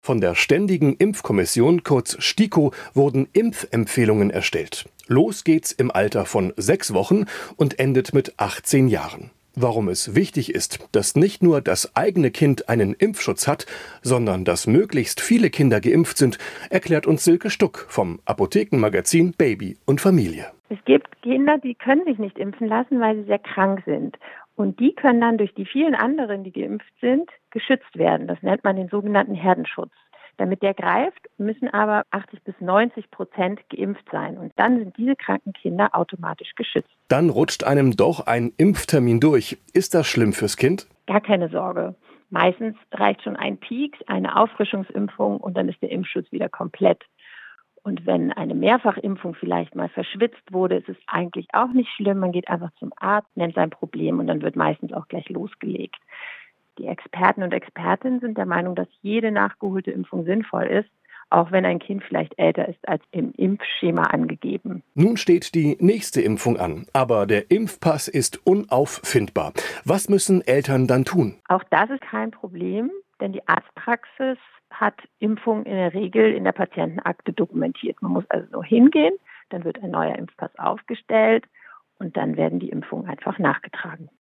Von der Ständigen Impfkommission, kurz STIKO, wurden Impfempfehlungen erstellt. Los geht's im Alter von 6 Wochen und endet mit 18 Jahren. Warum es wichtig ist, dass nicht nur das eigene Kind einen Impfschutz hat, sondern dass möglichst viele Kinder geimpft sind, erklärt uns Silke Stuck vom Apothekenmagazin Baby und Familie. Es gibt Kinder, die können sich nicht impfen lassen, weil sie sehr krank sind. Und die können dann durch die vielen anderen, die geimpft sind, geschützt werden. Das nennt man den sogenannten Herdenschutz. Damit der greift, müssen aber 80-90% geimpft sein. Und dann sind diese kranken Kinder automatisch geschützt. Dann rutscht einem doch ein Impftermin durch. Ist das schlimm fürs Kind? Gar keine Sorge. Meistens reicht schon ein Peaks, eine Auffrischungsimpfung und dann ist der Impfschutz wieder komplett. Und wenn eine Mehrfachimpfung vielleicht mal verschwitzt wurde, ist es eigentlich auch nicht schlimm. Man geht einfach zum Arzt, nennt sein Problem und dann wird meistens auch gleich losgelegt. Die Experten und Expertinnen sind der Meinung, dass jede nachgeholte Impfung sinnvoll ist, auch wenn ein Kind vielleicht älter ist als im Impfschema angegeben. Nun steht die nächste Impfung an, aber der Impfpass ist unauffindbar. Was müssen Eltern dann tun? Auch das ist kein Problem, denn die Arztpraxis hat Impfungen in der Regel in der Patientenakte dokumentiert. Man muss also nur hingehen, dann wird ein neuer Impfpass aufgestellt und dann werden die Impfungen einfach nachgetragen.